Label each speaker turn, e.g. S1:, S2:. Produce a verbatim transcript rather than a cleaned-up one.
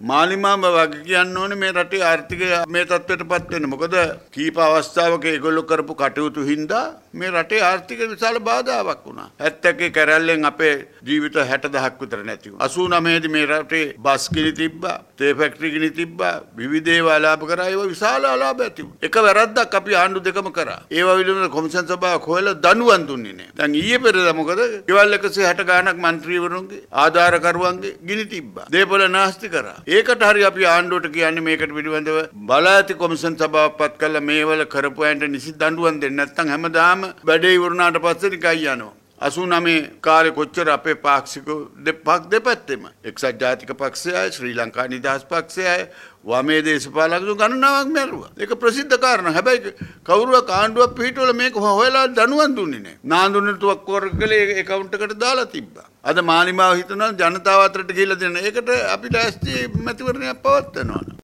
S1: මාලිමාම වගේ කියන්න ඕනේ මේ රටේ ආර්ථිකය මේ තත්ත්වයටපත් වෙන්න. මොකද කීප අවස්ථාවක ඒගොල්ලෝ කරපු කටයුතු හින්දා මේ රටේ ආර්ථික විශාල බාධාවක් වුණා. හැත්තෑකේ කැරැල්ලෙන් අපේ ජීවිත හැට දහයක් විතර නැති වුණා. අසූ නවය දී මේ රටේ බස් ගිනි තිබ්බා, තේ ෆැක්ටරි ගිනි තිබ්බා, විවිධ ඒවා අලාභ කරා. ඒවා විශාල අලාභ ඇති වුණා. එක වැරද්දක් අපි ආණ්ඩු දෙකම කරා. ඒවා පිළිබඳව කොමිෂන් සභාවක් හොයලා දනුවම් දුන්නේ නැහැ. දැන් ඊයේ පෙරේදා මොකද? ගෙවල් එකසිය හැට ගාණක් മന്ത്രിවරුන්ගේ ආධාරකරුවන්ගේ ගිනි තිබ්බා. දේපොළ නාස්ති කරා. ඒකට හරි අපි ආණ්ඩුවට කියන්නේ මේකට පිළිබඳව බලාති කොමිෂන් සභාවක් පත් කළා මේවල කරපු අයට නිසි දඬුවම් දෙන්න. නැත්නම් හැමදාම වැඩේ ඉවරනාට පස්සේ නිකයි යනවා. අසූ නවය කාලේ කොච්චර අපේ පාක්ෂික දෙපක් දෙපැත්තෙම එක්සත් ජාතික පක්ෂයයි ශ්‍රී ලංකා නිදහස් පක්ෂයයි වමේ දේශපාලකයෝ ගණනාවක් මැරුවා. ඒක ප්‍රසිද්ධ කාරණා. හැබැයි කවුරුවක් ආණ්ඩුවක් පිටවල මේක හොයලා දනුවම් දුන්නේ නැහැ. නාඳුනටුවක් කරකලේ account එකට දාලා තිබ්බා. අද මාලිමාව හිතනවා ජනතාව අතරට ගිහිල්ලා දෙන්න. ඒකට අපි ලෑස්ති මැතිවරණයක් පවත්වනවා.